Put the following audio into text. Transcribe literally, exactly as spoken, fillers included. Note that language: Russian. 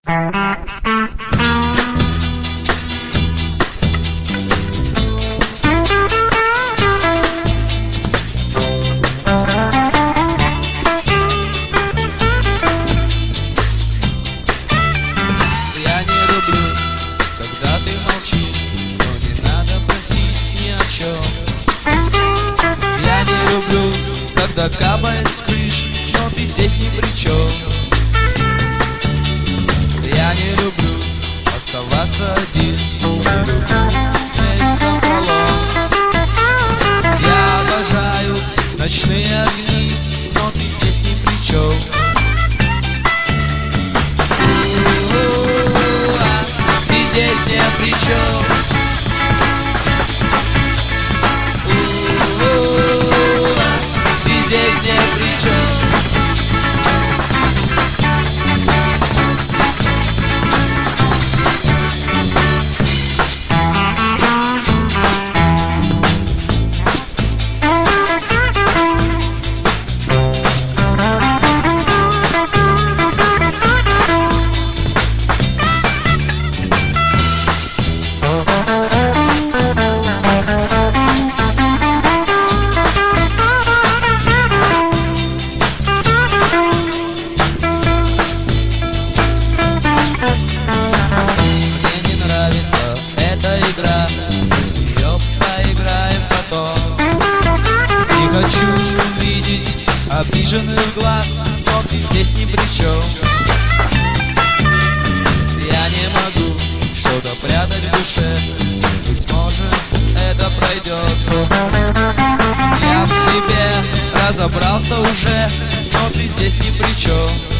Я не люблю, когда ты молчишь, но не надо просить ни о чем. Я не люблю, когда капает с крыш, но ты здесь ни при чем. Я не люблю оставаться один, не люблю есть напролом. Я обожаю ночные огни, но ты здесь ни при чем. Ты здесь ни при чем. Ты здесь ни при чем. Игра, ее поиграем потом. Не хочу увидеть обиженных глаз, но ты здесь ни при чем. Я не могу что-то прятать в душе, быть может это пройдет. Я в себе разобрался уже, но ты здесь ни при чем.